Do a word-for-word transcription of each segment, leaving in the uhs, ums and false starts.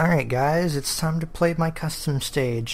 Alright guys, it's time to play my custom stage.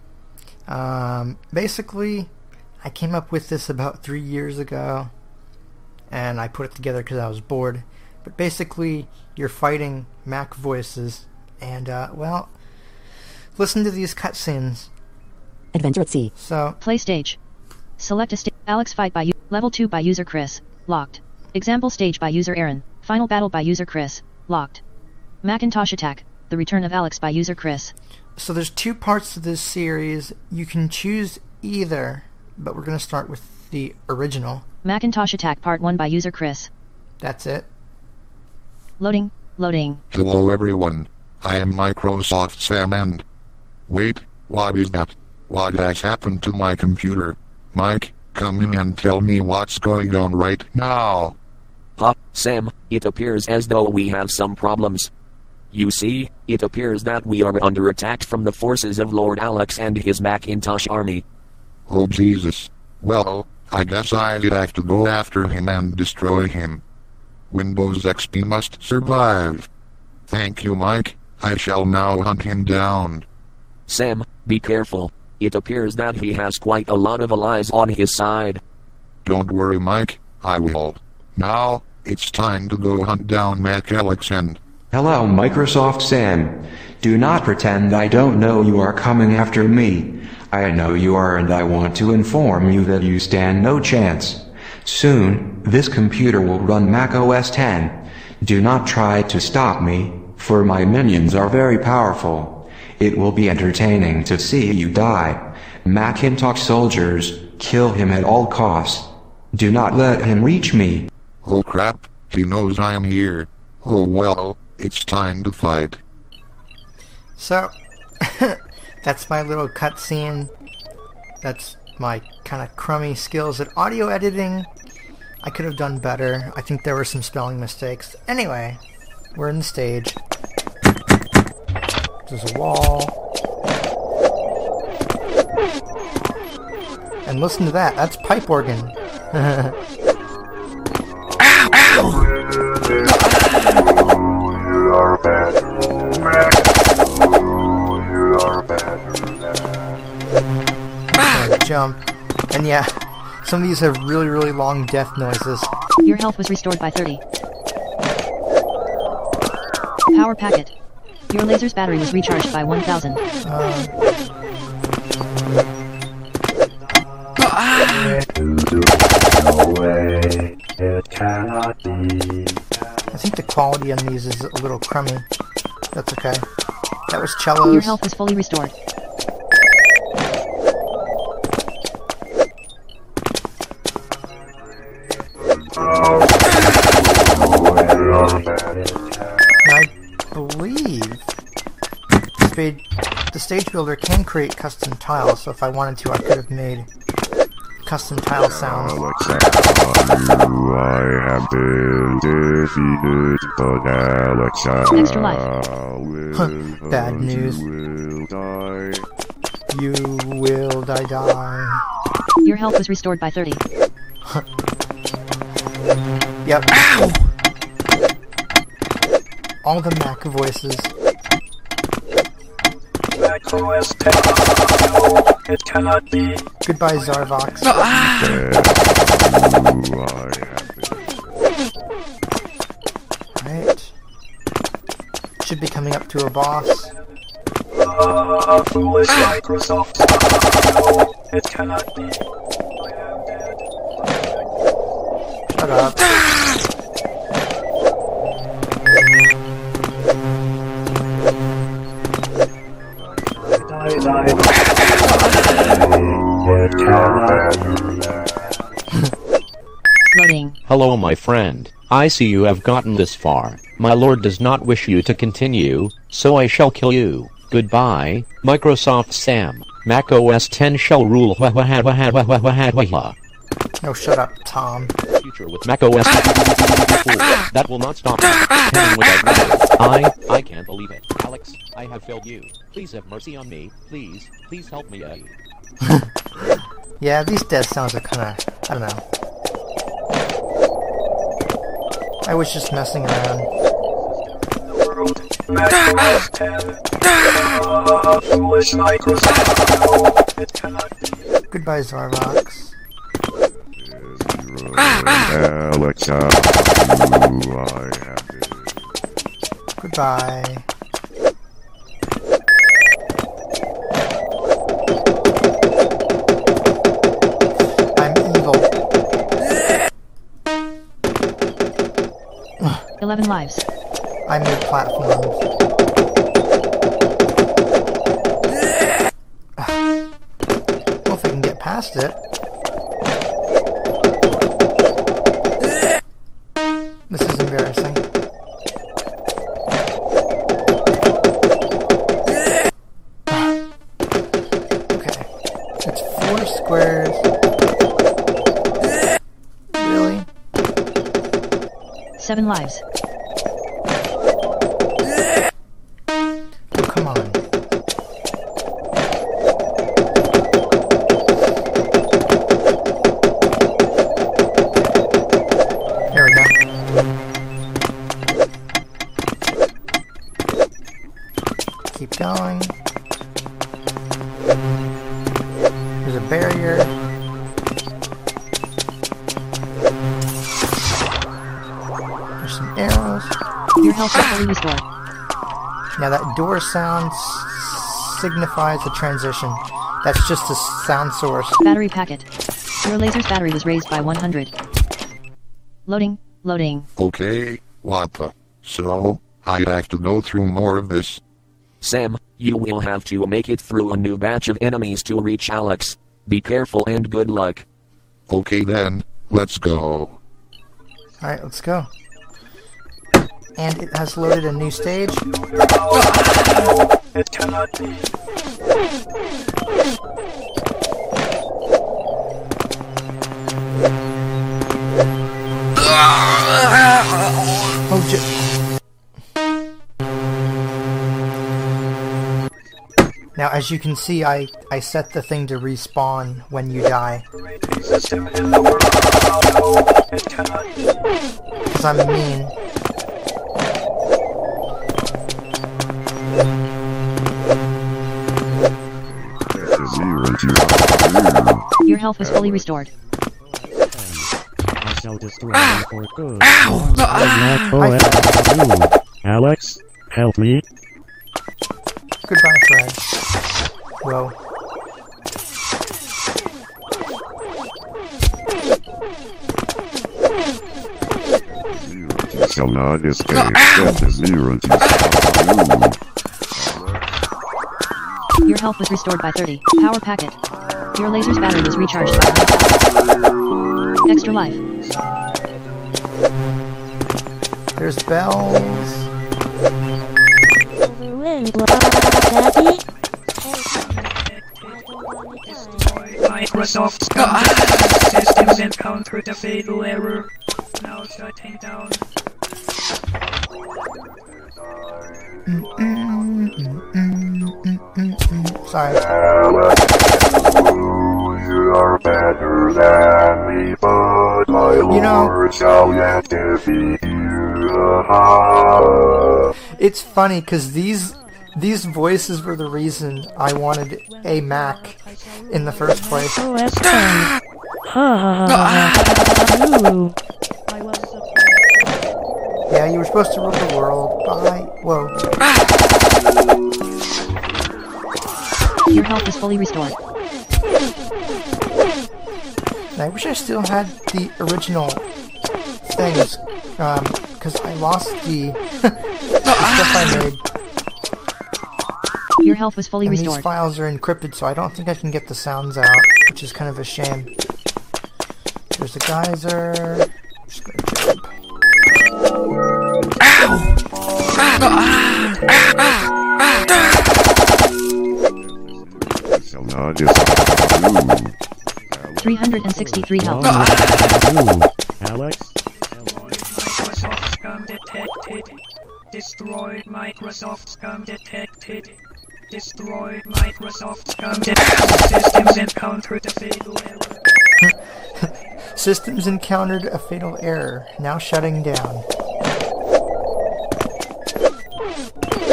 Um, basically, I came up with this about three years ago, and I put it together because I was bored. But basically, you're fighting Mac voices, and, uh, well, listen to these cutscenes. Adventure at Sea. So, Play stage. Select a stage. Alex fight by u Level two by user Chris. Locked. Example stage by user Aaron. Final battle by user Chris. Locked. Macintosh attack. The return of Alex by user Chris. So there's two parts to this series. You can choose either, but we're going to start with the original. Macintosh attack part one by user Chris. That's it. Loading. Loading. Hello everyone. I am Microsoft Sam and... Wait, what is that? What has happened to my computer? Mike, come in and tell me what's going on right now. Huh, Sam, it appears as though we have some problems. You see, it appears that we are under attack from the forces of Lord Alex and his Macintosh army. Oh Jesus. Well, I guess I'd have to go after him and destroy him. Windows X P must survive. Thank you, Mike. I shall now hunt him down. Sam, be careful. It appears that he has quite a lot of allies on his side. Don't worry, Mike. I will. Now, it's time to go hunt down Mac Alex and... Hello, Microsoft Sam. Do not pretend I don't know you are coming after me. I know you are, and I want to inform you that you stand no chance. Soon, this computer will run Mac O S ten. Do not try to stop me, for my minions are very powerful. It will be entertaining to see you die. Macintosh soldiers, kill him at all costs. Do not let him reach me. Oh crap, he knows I am here. Oh well, it's time to fight. So, that's my little cutscene. That's my kind of crummy skills at audio editing. I could have done better. I think there were some spelling mistakes. Anyway, we're in the stage. There's a wall. And listen to that. That's pipe organ. Jump. And yeah, some of these have really, really long death noises. Your health was restored by thirty. Power packet. Your laser's battery was recharged by one thousand. Uh, I think the quality on these is a little crummy. That's okay. That was cellos. Your health was fully restored. I believe the, the stage builder can create custom tiles, so if I wanted to, I could have made custom tile sounds. I have been defeated, but Alexa Extra life. will Bad news. will die. You will die die. Your health was restored by thirty. Yep. Ow! All the Mac voices. Mac O S ten. It cannot be. Goodbye, Zarvox. Right. Should be coming up to a boss. Ah, foolish Microsoft. It cannot be. Shut up. Die, die. It cannot be. Loading. Hello my friend, I see you have gotten this far. My lord does not wish you to continue, so I shall kill you. Goodbye, Microsoft Sam. Mac O S ten shall rule. No, shut up, Tom. Future with Mac O S ten. That will not stop me. I, I can't believe it. Alex, I have failed you. Please have mercy on me. Please, please help me. Uh. Yeah, these death sounds are kinda, I don't know. I was just messing around. Macros ten. Ah, foolish Microsoft. It cannot be. Goodbye, Zarvox. Alexa, do I have it? Goodbye. I'm evil. eleven lives. I made platforms. Well, if I can get past it. This is embarrassing. Okay. It's four squares. Really? seven lives. Oh, come on. There we go. Keep going. There's a barrier. There's some arrows. Your health is fully restored. Now that door sound s- signifies a transition. That's just a sound source. Battery packet. Your laser's battery was raised by one hundred. Loading, loading. Okay, what the? So, I have to go through more of this. Sam, you will have to make it through a new batch of enemies to reach Alex. Be careful and good luck. Okay then, let's go. Alright, let's go. And it has loaded a new stage. It cannot be. Oh, j- Now, as you can see, I, I set the thing to respawn when you die. System in the world. It cannot be. Because I'm mean. Zero to you. Your health was fully restored. I shall destroy you for good. Not forever. Alex, help me. Goodbye, Fred. Whoa. You shall not escape. That is zero to you. Your health was restored by thirty. Power packet. Your laser's battery was recharged by one. Extra life. There's bells. Microsoft's systems encountered a fatal error. Now shutting down. Sorry. Alex, you are better than me, but my You know- lord shall yet defeat you. Ah. It's funny because these these voices were the reason I wanted a Mac in the first place. Oh, that's fun. Ha ha ha ha. Ooh. Yeah, you were supposed to rule the world. Bye. Whoa. Your health is fully restored. And I wish I still had the original things, um, because I lost the, the stuff I made. Your health was fully And these restored. files are encrypted, so I don't think I can get the sounds out, which is kind of a shame. There's a geyser. I'm just gonna jump. You shall not escape. three hundred sixty-three health. Alex, Microsoft scum detected. Destroyed Microsoft scum detected. Destroyed Microsoft scum detected. Systems encountered a fatal error. Systems encountered a fatal error. Now shutting down.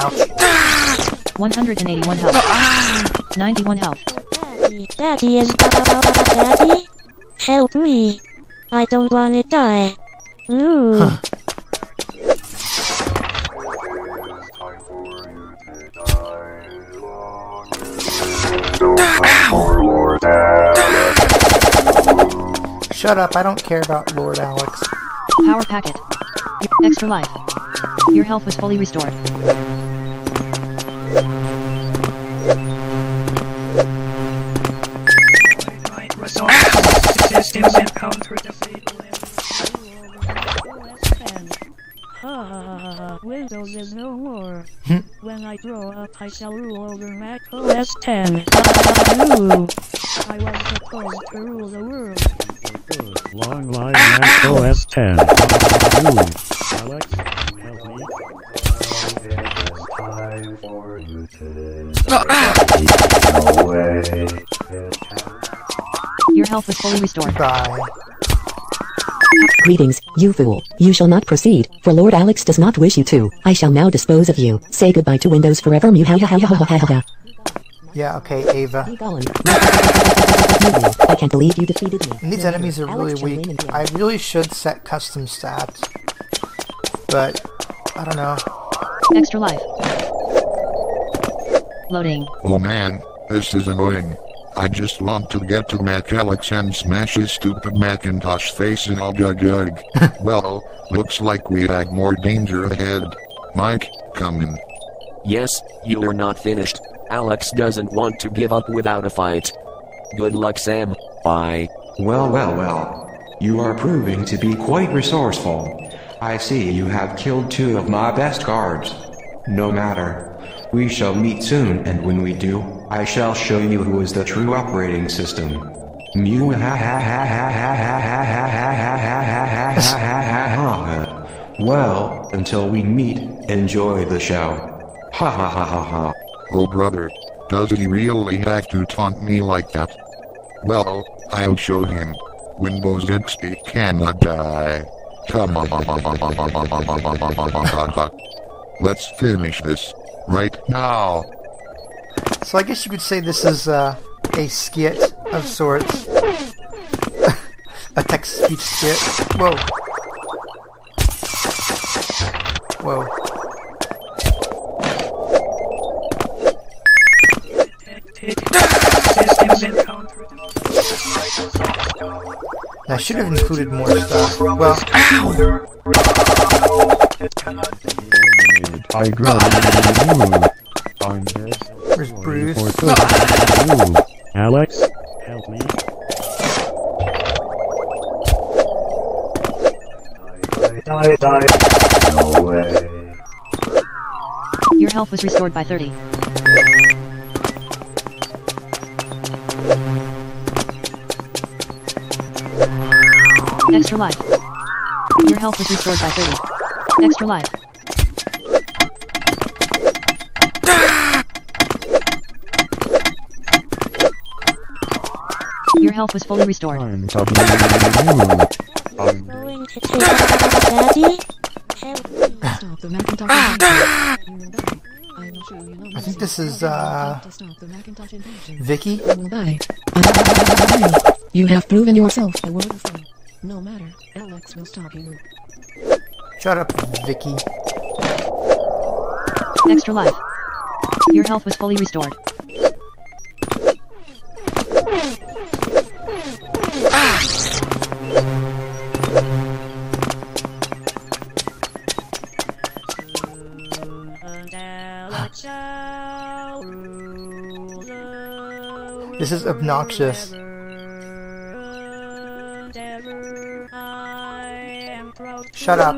Ouch. one hundred eighty-one health. ninety-one health. Daddy, Daddy is Daddy? Help me. I don't wanna die. Ooh. Huh. Shut up, I don't care about Lord Alex. Power packet. Extra life. Your health was fully restored. Systems encountered the fatal Ha ha ha ha, Windows is no more. When I grow up I shall rule over Mac O S ten. Ooh. I was supposed to rule the world. Long live Mac O S ten. Ooh. Alex, help me. Time for you to away. Your health was fully restored. Bye. Greetings, you fool. You shall not proceed, for Lord Alex does not wish you to. I shall now dispose of you. Say goodbye to Windows forever, mew ha ha ha ha ha ha ha. Yeah, okay, Ava. Be gone. I can't believe you defeated me. And these enemies are really weak. I really should set custom stats. But, I don't know. Extra life. Loading. Oh man, this is annoying. I just want to get to Mac Alex and smash his stupid Macintosh face in ugh ugh ugh. Well, looks like we have more danger ahead. Mike, come in. Yes, you are not finished. Alex doesn't want to give up without a fight. Good luck, Sam. Bye. Well, well, well. You are proving to be quite resourceful. I see you have killed two of my best guards. No matter. We shall meet soon, and when we do, I shall show you who is the true operating system. Mew ha ha ha ha ha ha ha ha ha ha ha ha ha ha ha. Well, until we meet, enjoy the show. Ha ha ha ha ha. Oh brother, does he really have to taunt me like that? Well, I'll show him. Windows X P cannot die. Come on. Let's finish this. Right now. So I guess you could say this is uh, a skit of sorts. A text-speech skit. Whoa. Whoa. I should have included more stuff. Well, I agree. Where's Bruce? Ooh. Alex, help me. Die, die. No way. Your health was restored by thirty. Extra life. Your health was restored by thirty. Extra life. Your health was fully restored. I'm talking to you. I'm going to take Daddy. Help me. Stop the Macintosh invasion. I will show you I think this is, uh... Vicky? Bye. You have proven yourself a worthy foe. No matter, Alex will stop you. Shut up, Vicky. Extra life. Your health was fully restored. This is obnoxious. Shut up.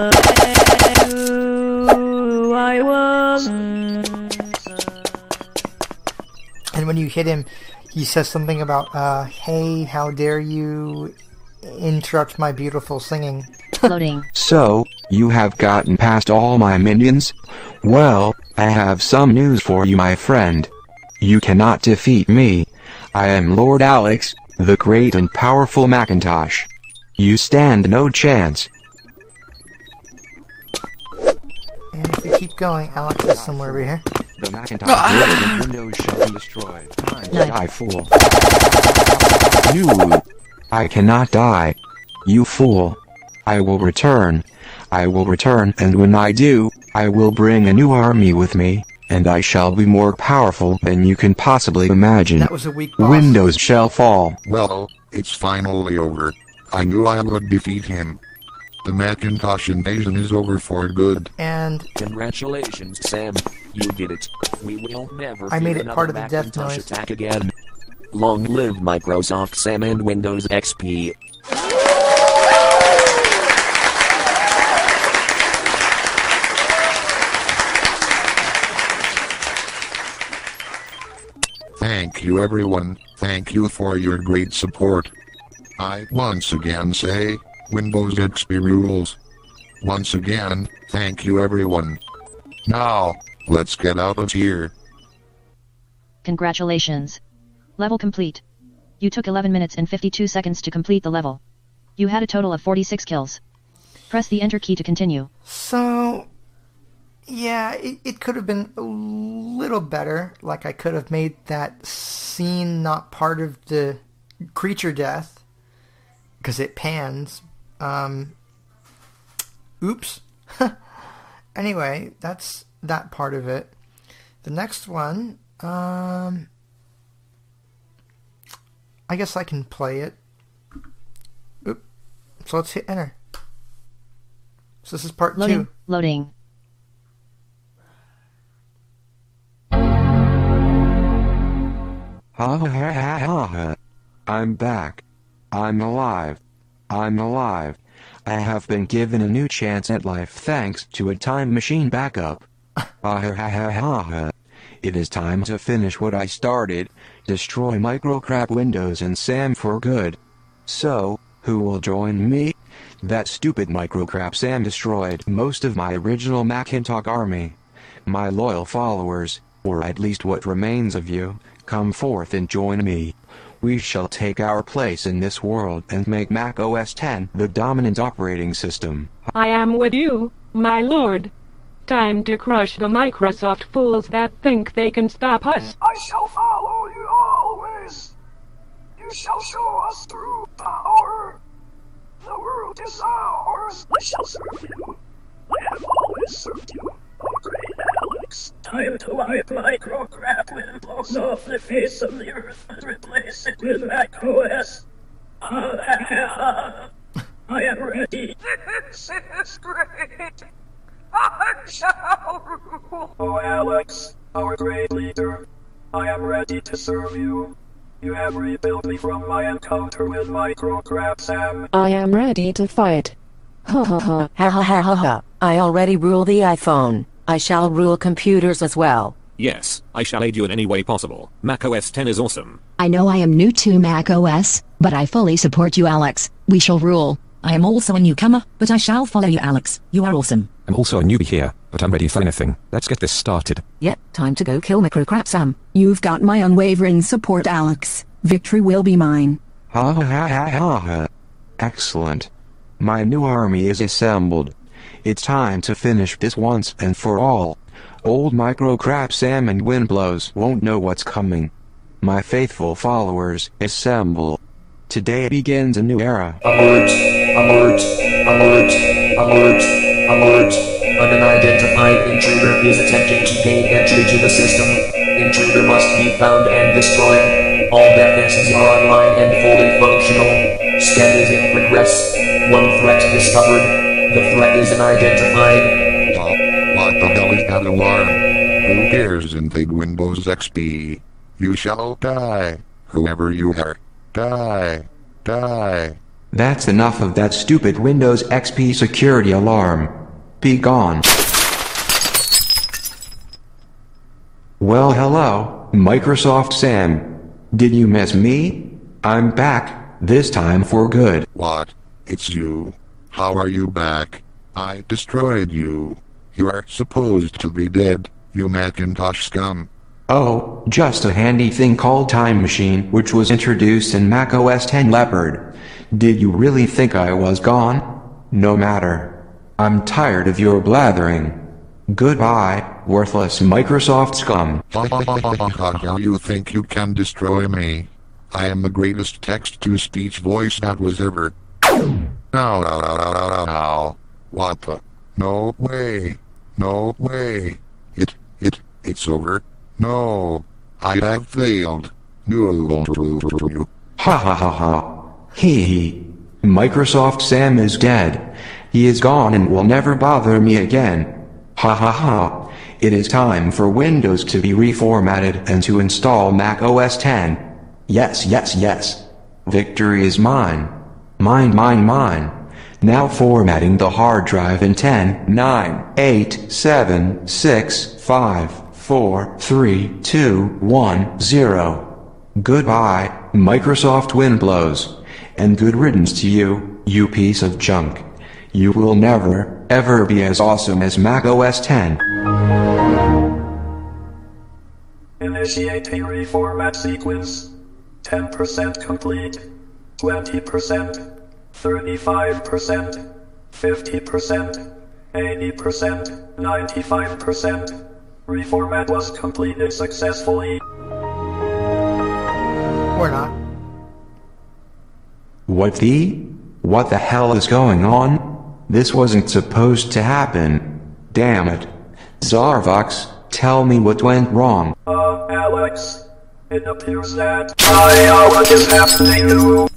I was. And when you hit him, he says something about, uh, hey, how dare you interrupt my beautiful singing. Loading. So, you have gotten past all my minions? Well, I have some news for you, my friend. You cannot defeat me. I am Lord Alex, the great and powerful Macintosh. You stand no chance. And if we keep going. Alex is somewhere over here. The Macintosh Windows shall be destroyed. Die, fool. You. I cannot die. You fool. I will return. I will return, and when I do, I will bring a new army with me, and I shall be more powerful than you can possibly imagine. That was a weak boss. Windows shall fall. Well, it's finally over. I knew I would defeat him. The Macintosh invasion is over for good. And congratulations, Sam. You did it. We will never I fear made it another part of the death Macintosh noise. attack again. Long live Microsoft Sam and Windows X P. Thank you everyone, thank you for your great support. I once again say, Windows X P rules. Once again, thank you everyone. Now, let's get out of here. Congratulations. Level complete. You took eleven minutes and fifty-two seconds to complete the level. You had a total of forty-six kills. Press the enter key to continue. So, yeah, it, it could have been a little better. Like, I could have made that scene not part of the creature death, because it pans. Um, oops. Anyway, that's that part of it. The next one, um, I guess I can play it. Oop. So let's hit enter. So this is part Loading. two. Loading. Ha ha ha ha ha ha. I'm back. I'm alive. I'm alive. I have been given a new chance at life thanks to a time machine backup. Ha ha ha ha ha ha. It is time to finish what I started, destroy Microcrap Windows and Sam for good. So, who will join me? That stupid Microcrap Sam destroyed most of my original Macintosh army. My loyal followers, or at least what remains of you, come forth and join me. We shall take our place in this world and make Mac O S ten the dominant operating system. I am with you, my lord. Time to crush the Microsoft fools that think they can stop us. I shall follow you always. You shall show us through power. The world is ours. I shall serve you. I have always served you. Oh, great Alex. Time to wipe Microcrap Windows off the face of the earth and replace it with Mac O S. I am ready. This is great. I shall rule. Oh, Alex, our great leader. I am ready to serve you. You have rebuilt me from my encounter with Microcrap Sam. I am ready to fight. Ha ha ha. Ha ha ha ha ha. I already rule the iPhone. I shall rule computers as well. Yes, I shall aid you in any way possible. Mac O S ten is awesome. I know I am new to Mac O S, but I fully support you, Alex. We shall rule. I am also a newcomer, but I shall follow you, Alex. You are awesome. I'm also a newbie here, but I'm ready for anything. Let's get this started. Yep, time to go kill Microcrap Sam. You've got my unwavering support, Alex. Victory will be mine. Ha ha ha ha ha ha. Excellent. My new army is assembled. It's time to finish this once and for all. Old Microcrap Sam and Windblows won't know what's coming. My faithful followers, assemble. Today begins a new era. Alert! Alert! Alert! Alert! Alert! An unidentified intruder is attempting to gain entry to the system. Intruder must be found and destroyed. All defenses are online and fully functional. Scan is in progress. One threat discovered. The threat is unidentified. Oh, what the hell is that alarm? Who cares? Invade Windows X P. You shall die. Whoever you are. Die. Die. That's enough of that stupid Windows X P security alarm. Be gone. Well, hello, Microsoft Sam. Did you miss me? I'm back, this time for good. What? It's you. How are you back? I destroyed you. You are supposed to be dead, you Macintosh scum. Oh, just a handy thing called Time Machine, which was introduced in Mac O S ten Leopard. Did you really think I was gone? No matter. I'm tired of your blathering. Goodbye, worthless Microsoft scum. How you think you can destroy me? I am the greatest text-to-speech voice that was ever. No, no, no, no, no, no, no. What the? No way. No way. It, it, it's over. No. I have failed. No. Ha ha ha ha. Hee hee. Microsoft Sam is dead. He is gone and will never bother me again. Ha ha ha. It is time for Windows to be reformatted and to install Mac O S ten. Yes, yes, yes. Victory is mine. Mine, mine, mine. Now formatting the hard drive in ten, nine, eight, seven, six, five, four, three, two, one, zero. Goodbye, Microsoft Windows. And good riddance to you, you piece of junk. You will never, ever be as awesome as Mac O S ten. Initiating reformat sequence. ten percent complete. twenty percent. thirty-five percent. fifty percent. eighty percent. ninety-five percent. Reformat was completed successfully. Or not. What the? What the hell is going on? This wasn't supposed to happen. Damn it. Zarvox, tell me what went wrong. Uh, Alex. It appears that I know what is happening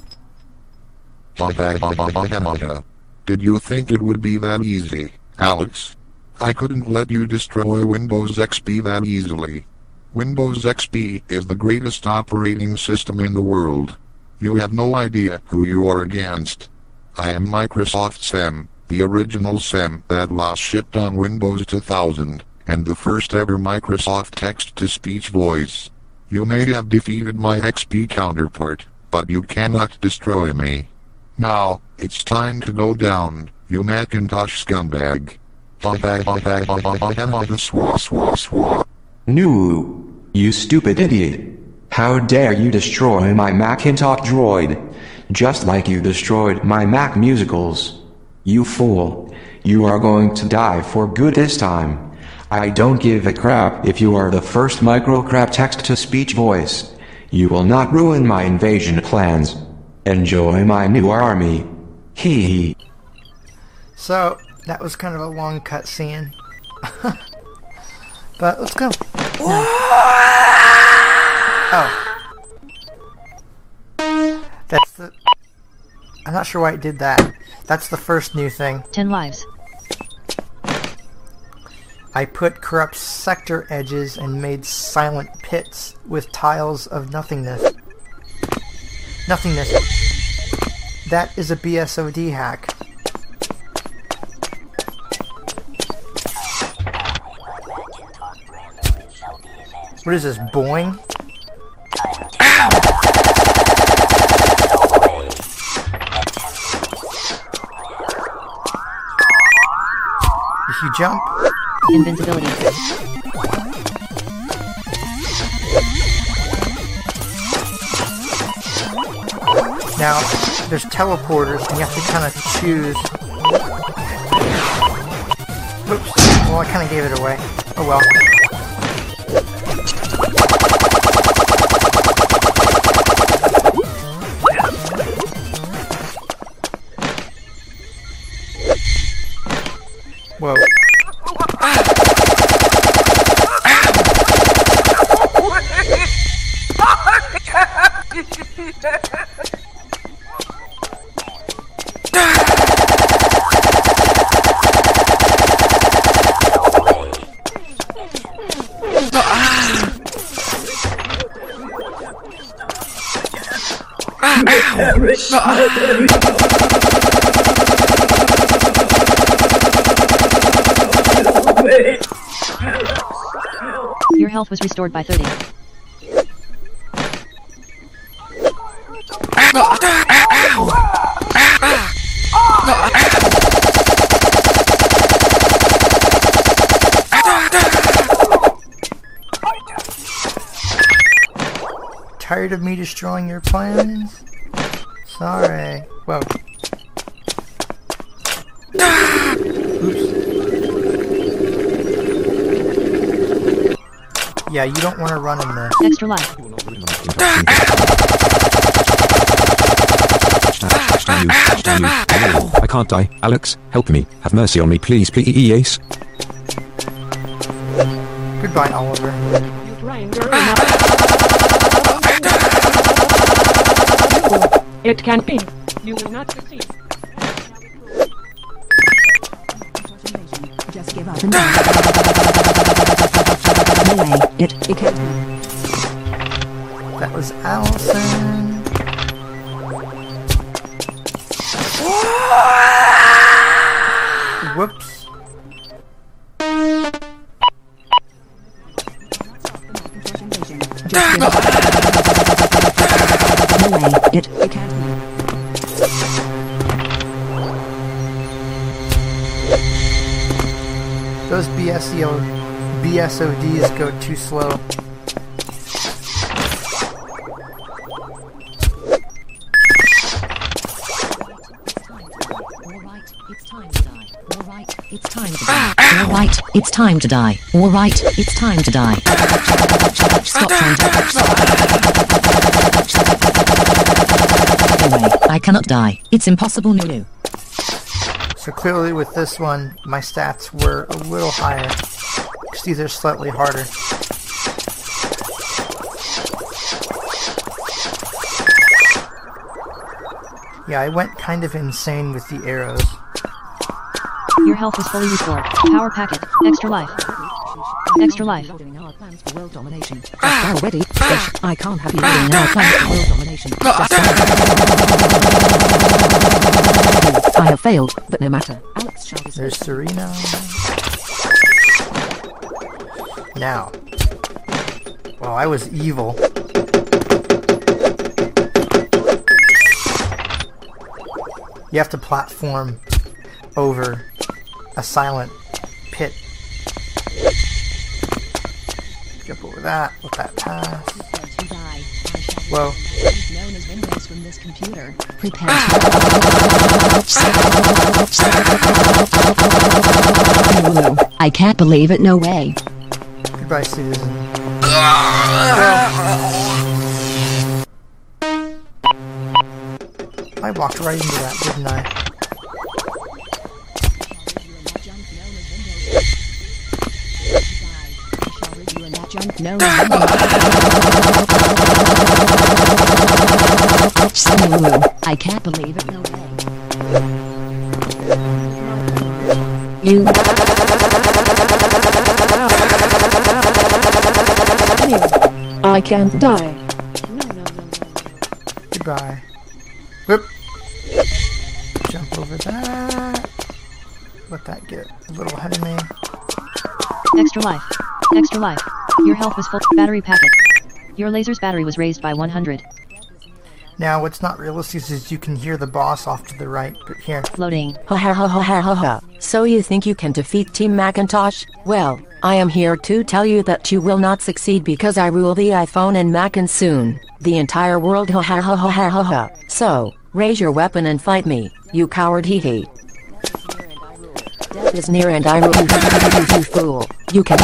to. Did you think it would be that easy, Alex? I couldn't let you destroy Windows X P that easily. Windows X P is the greatest operating system in the world. You have no idea who you are against. I am Microsoft Sam, the original Sam that last shipped on Windows two thousand, and the first ever Microsoft text-to-speech voice. You may have defeated my X P counterpart, but you cannot destroy me. Now, it's time to go down, you Macintosh scumbag. No, you stupid idiot. How dare you destroy my Macintosh droid? Just like you destroyed my Mac musicals. You fool. You are going to die for good this time. I don't give a crap if you are the first microcrap text-to-speech voice. You will not ruin my invasion plans. Enjoy my new army. Hee hee. So, that was kind of a long cutscene. But let's go. Oh. That's the... I'm not sure why it did that. That's the first new thing. Ten lives. I put corrupt sector edges and made silent pits with tiles of nothingness. Nothingness. That is a B S O D hack. What is this, Boing? If you jump... Invincibility. Now, there's teleporters, and you have to kind of choose... Oops. Well, I kind of gave it away. Oh well. Whoa. Your health was restored by thirty. Tired of me destroying your plans? Sorry. Whoa. Oops. Yeah, you don't want to run in this. Extra life. I can't die. Alex, help me. Have mercy on me, please, please. Goodbye, Oliver. It can't be. You will not succeed. Just give up and die. No way. It, it can't be. That was Allison. Whoops. Just give up. No way. It, it can't be. Those B S O B S O Ds go too slow. It's time to die. Alright, it's time to die. Alright, it's time to die. Stop trying to... No way, I cannot die. It's impossible, Nulu. So clearly with this one, my stats were a little higher. Because these are slightly harder. Yeah, I went kind of insane with the arrows. Your health is fully restored. Power packet. Extra life. Extra life. Our plans for world domination. Just now ready. Yes, I can't have you loading our plans for world domination. Just I have failed, but no matter. Alex shall be There's Serena. Now. Well, I was evil. You have to platform over a silent pit. Jump over that, let that pass. Whoa. Known as Windows from this computer. Prepare to... I can't believe it, no way. Goodbye, Susan. I walked right into that, didn't I? No. I can't believe it. No way. You. I can't die. Goodbye. Whoop. Jump over that. Let that get a little ahead of me. Extra life. Extra life. Your health was full. Battery packet. Your laser's battery was raised by one hundred. Now, what's not realistic is you can hear the boss off to the right, but here. Loading. Ha ha ha ha ha ha ha. So you think you can defeat Team Macintosh? Well, I am here to tell you that you will not succeed because I rule the iPhone and Mac and soon the entire world. Ha ha ha ha ha ha ha. So, raise your weapon and fight me, you coward hee hee. Death is near and I rule you, you fool. You can.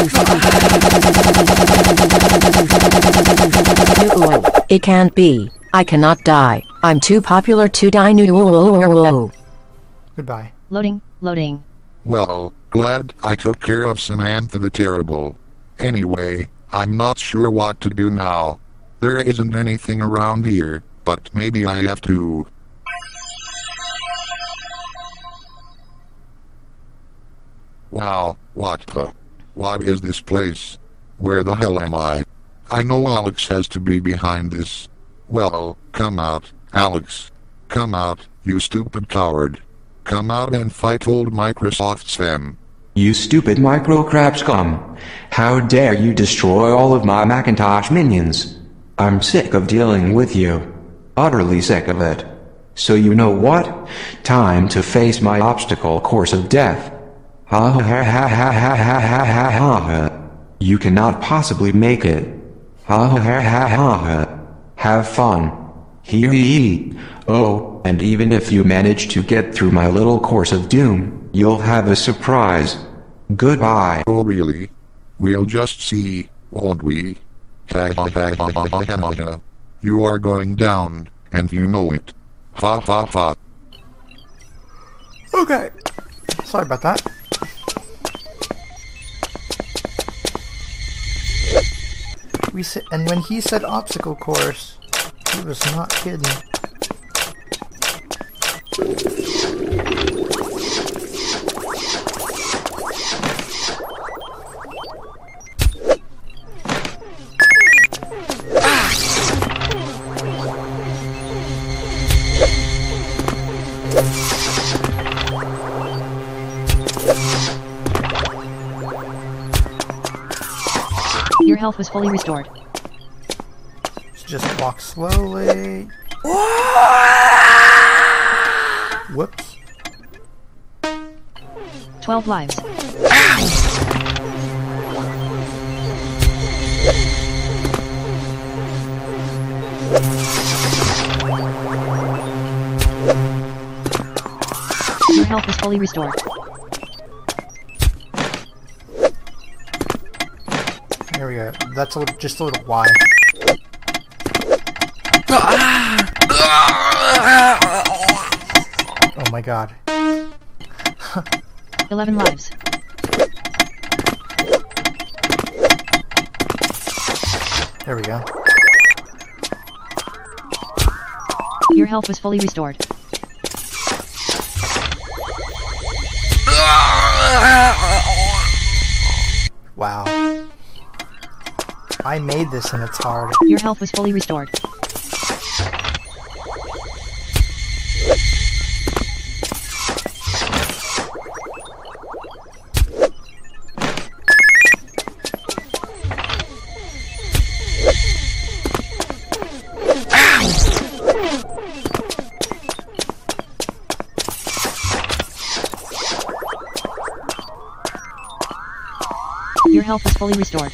It can't be. I cannot die. I'm too popular to die. Goodbye. Loading, loading. Well, glad I took care of Samantha the Terrible. Anyway, I'm not sure what to do now. There isn't anything around here, but maybe I have to... Wow, what the... What is this place? Where the hell am I? I know Alex has to be behind this. Well, come out, Alex. Come out, you stupid coward. Come out and fight old Microsoft Sam. You stupid microcrap scum. How dare you destroy all of my Macintosh minions? I'm sick of dealing with you. Utterly sick of it. So you know what? Time to face my obstacle course of death. Ha ha ha ha ha ha ha ha ha ha. You cannot possibly make it. Ha ha ha ha ha ha. Have fun. Hee hee. Oh, and even if you manage to get through my little course of doom, you'll have a surprise. Goodbye. Oh really? We'll just see. won't we? Ha ha ha ha ha ha ha ha. You are going down, and you know it. Ha ha ha. Okay. Sorry about that. We said, and when he said obstacle course, he was not kidding. Your health was fully restored. Just walk slowly. Whoops. Twelve lives. Your health is fully restored. There we go. That's a little, just a little wide. Oh my god. Eleven lives. There we go. Your health was fully restored. Wow. I made this and it's hard. Your health was fully restored. Your health is fully restored.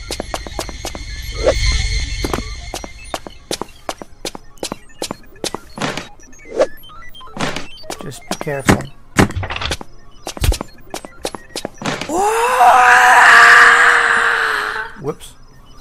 Just be careful. Whoops.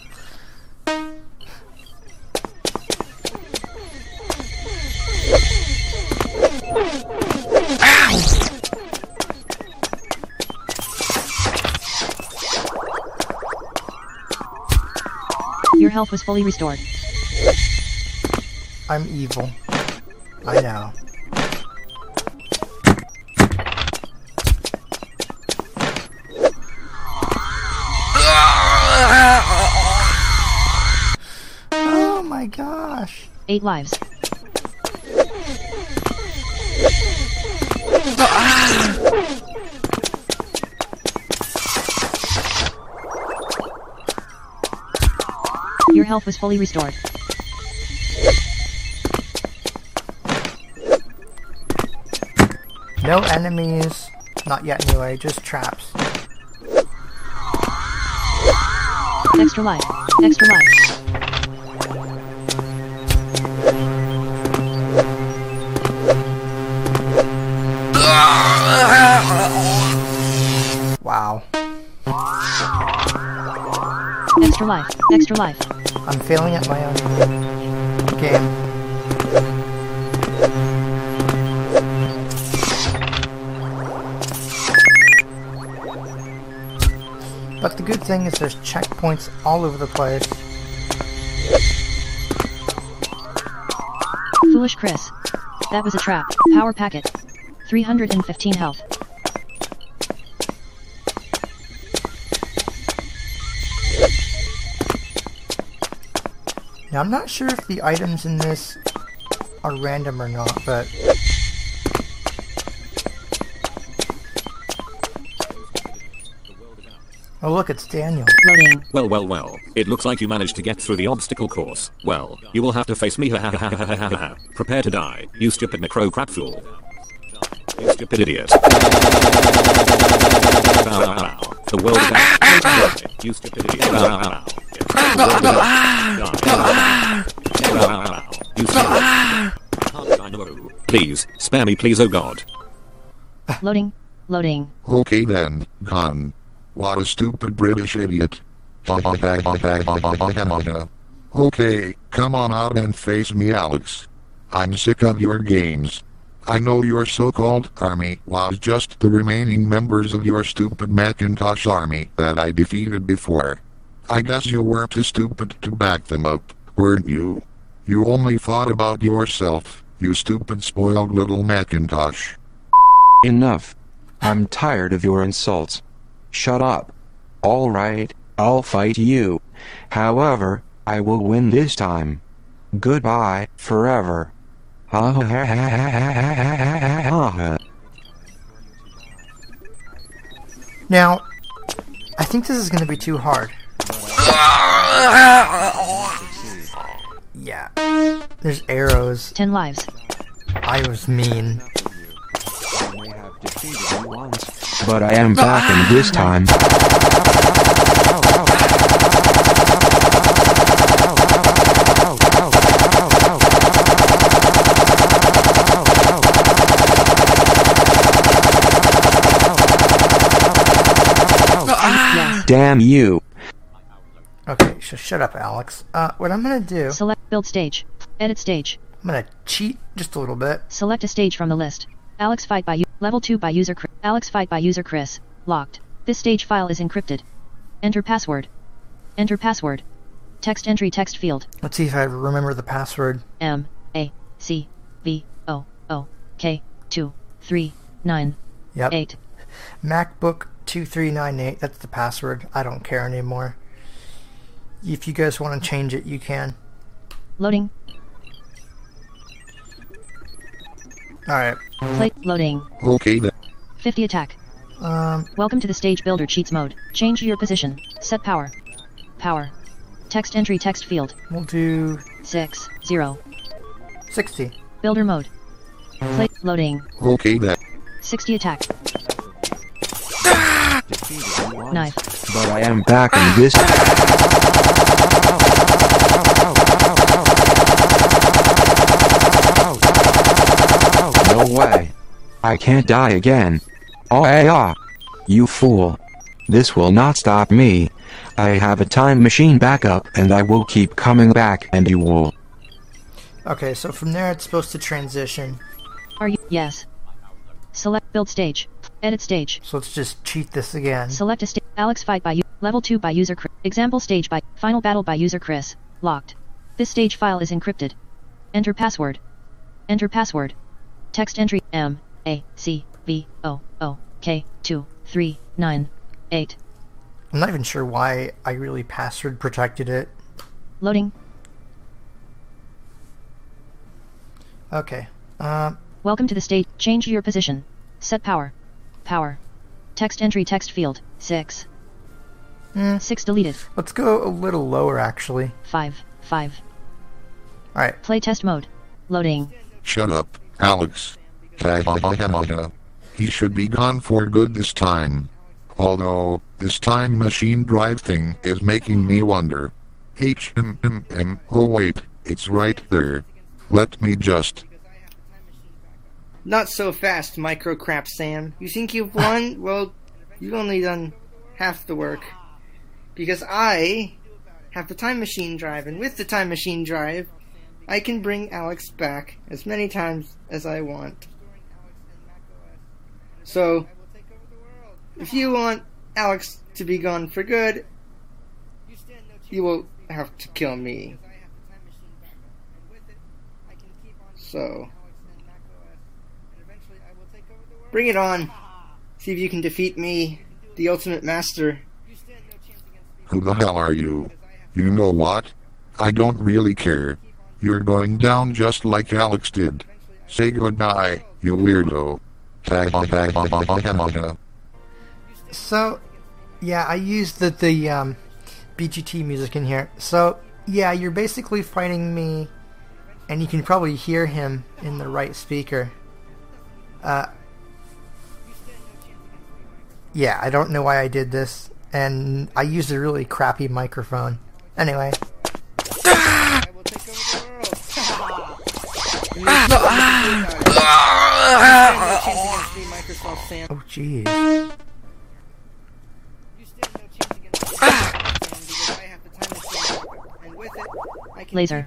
Your health was fully restored. I'm evil. I know. Oh my gosh. Eight lives. Your health was fully restored. No enemies. Not yet anyway, just traps. Extra life. Extra life. Wow. Extra life. Extra life. I'm failing at my own game. But the good thing is there's checkpoints all over the place. Foolish Chris. That was a trap. Power packet. three hundred fifteen health. Now I'm not sure if the items in this are random or not, but... Oh look, it's Daniel. Loading. Well, well, well. It looks like you managed to get through the obstacle course. Well, you will have to face me. Prepare to die, you stupid necro crap fool. You stupid idiot. The world is out. You stupid idiot. You stupid. Please, spare me, please, oh god. Loading. Loading. Okay then, gone. What a stupid British idiot. Okay, come on out and face me, Alex. I'm sick of your games. I know your so-called army was just the remaining members of your stupid Macintosh army that I defeated before. I guess you were too stupid to back them up, weren't you? You only thought about yourself, you stupid spoiled little Macintosh. Enough. I'm tired of your insults. Shut up. Alright, I'll fight you. However, I will win this time. Goodbye, forever. Ha ha ha ha ha ha ha ha ha. Now, I think this is going to be too hard. Yeah. There's arrows. Ten lives. I was mean. But I am back in this time. Damn you. Okay, so shut up, Alex. Uh, what I'm gonna do... Select build stage. Edit stage. I'm gonna cheat just a little bit. Select a stage from the list. Alex fight by u level two by user Chris. Alex fight by user Chris. Locked. This stage file is encrypted. Enter password. Enter password. Text entry text field. Let's see if I remember the password. M A C V O O K two three nine Yep. eight. MacBook two three nine eight. That's the password. I don't care anymore. If you guys want to change it, you can. Loading. Alright. Play loading. Okay then. fifty attack. Um. Welcome to the stage builder cheats mode. Change your position. Set power. Power. Text entry text field. We'll do six zero. sixty. Builder mode. Play loading. Okay then. sixty attack. Knife. But I am back in this. No way. I can't die again. Oh yeah. You fool. This will not stop me. I have a time machine backup and I will keep coming back and you will. Okay, so from there it's supposed to transition. Are you? Yes. Select build stage. Edit stage. So let's just cheat this again. Select a stage. Alex fight by u level two by user Chris. Example stage by final battle by user Chris. Locked. This stage file is encrypted. Enter password. Enter password. Text entry M A C V O O K two three nine eight. I'm not even sure why I really password protected it. Loading. Okay. Um. Welcome to the stage. Change your position. Set power. Power. Text entry text field. six. Mm. six deleted. Let's go a little lower actually. five. five. Alright. Play test mode. Loading. Shut up, Alex. He should be gone for good this time. Although, this time machine drive thing is making me wonder. H M M M. Oh wait, it's right there. Let me just... Not so fast, Microcrap Sam. You think you've won? Well, you've only done half the work. Because I have the time machine drive, and with the time machine drive, I can bring Alex back as many times as I want. So, if you want Alex to be gone for good, you will have to kill me. So, bring it on. See if you can defeat me, the ultimate master. Who the hell are you? You know what? I don't really care. You're going down just like Alex did. Say goodbye, you weirdo. So, yeah, I used the, the um, B G T music in here. So, yeah, you're basically fighting me, and you can probably hear him in the right speaker. Uh, yeah, I don't know why I did this, and I used a really crappy microphone. Anyway. Oh, jeez. Laser.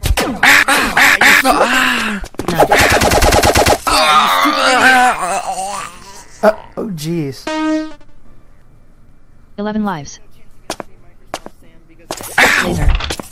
Uh, oh jeez. eleven lives. Laser.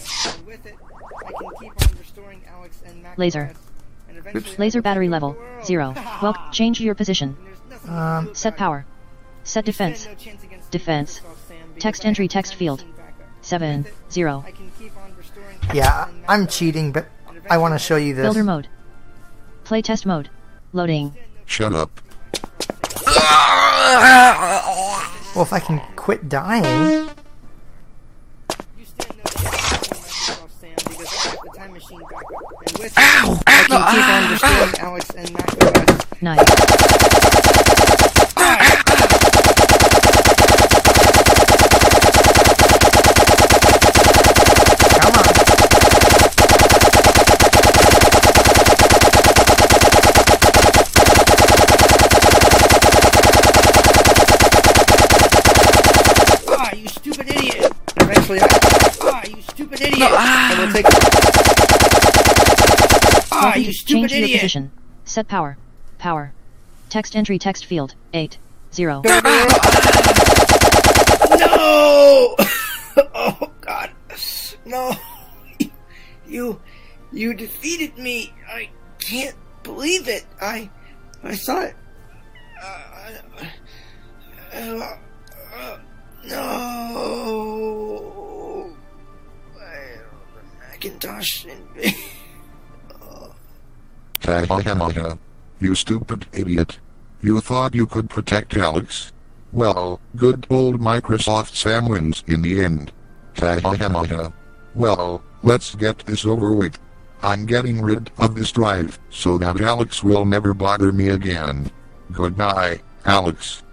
Laser. Oops. Laser battery level zero. Well, change your position. Um, Set power. Set defense. Defense. Text entry text field. Seven zero. yeah, I'm cheating, but I want to show you this. Builder mode. Play test mode. Loading. Shut up. Well, if I can quit dying. Ow! I can keep on destroying Alex and macOS. Nice. Come on. Ah, you stupid idiot! Eventually, I. Ah, you stupid idiot! I will take. Ah, you stupid Change your idiot! position. Set power. Power. Text entry text field. eight zero. No! Oh God! No! You, you defeated me. I can't believe it. I, I thought. Uh, uh, uh, no! Macintosh and. You stupid idiot. You thought you could protect Alex? Well, good old Microsoft Sam wins in the end. Well, let's get this over with. I'm getting rid of this drive, so that Alex will never bother me again. Goodbye, Alex.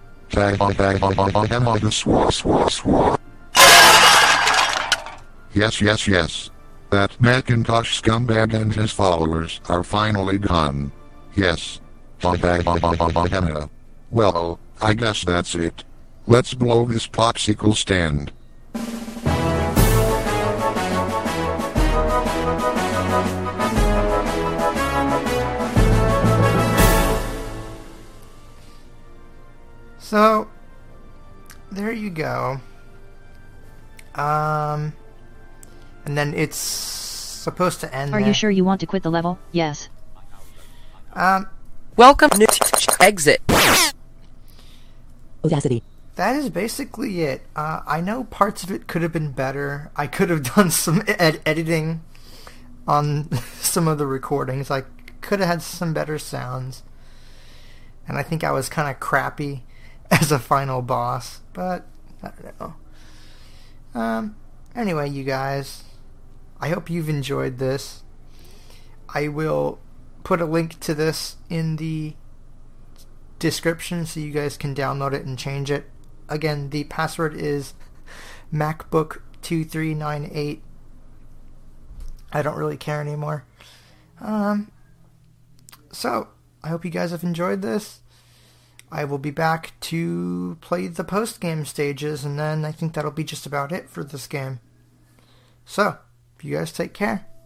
Yes, yes, yes. That Macintosh scumbag and his followers are finally gone. Yes. Well, I guess that's it. Let's blow this popsicle stand. So, there you go. Um, and then it's supposed to end Are there. you sure you want to quit the level? Yes. Um, Welcome to exit. Audacity. That is basically it. Uh, I know parts of it could have been better. I could have done some ed- editing on some of the recordings. I could have had some better sounds. And I think I was kind of crappy as a final boss. But, I don't know. Um, anyway, you guys. I hope you've enjoyed this. I will put a link to this in the description so you guys can download it and change it. Again, the password is MacBook two three nine eight. I don't really care anymore. Um, so, I hope you guys have enjoyed this. I will be back to play the post-game stages, and then I think that'll be just about it for this game. So, you guys take care.